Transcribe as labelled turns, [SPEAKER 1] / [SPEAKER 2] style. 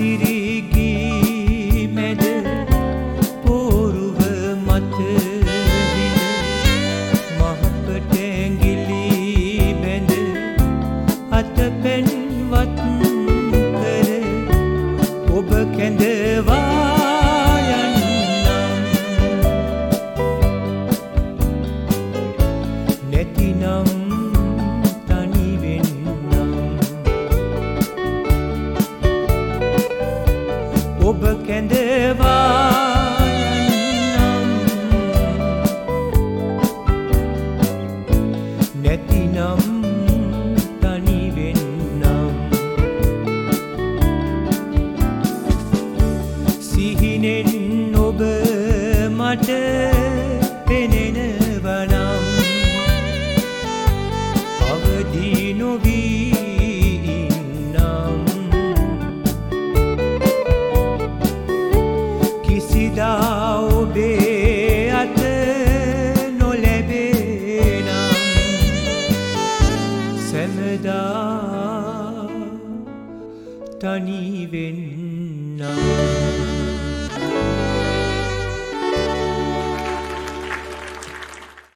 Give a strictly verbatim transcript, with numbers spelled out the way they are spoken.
[SPEAKER 1] ඉසිරිගි මැද පෝරුව මත හිඳ මහපට ඇඟිලි බැඳ අත පෙන්වත් කර ඔබ කැඳවා යන්නම් නැතිනම් තනි වෙන්නම් ඔබ කැඳවා යන්නම් නැතිනම් තනි වෙන්නම් සිහිනෙන් ඔබ මට පෙනෙනවනම් අවදි නොවී ඉන්නම් කිසිදා ඔබේ අත නොලැබේ නම් සැමදා තනි වෙන්නම්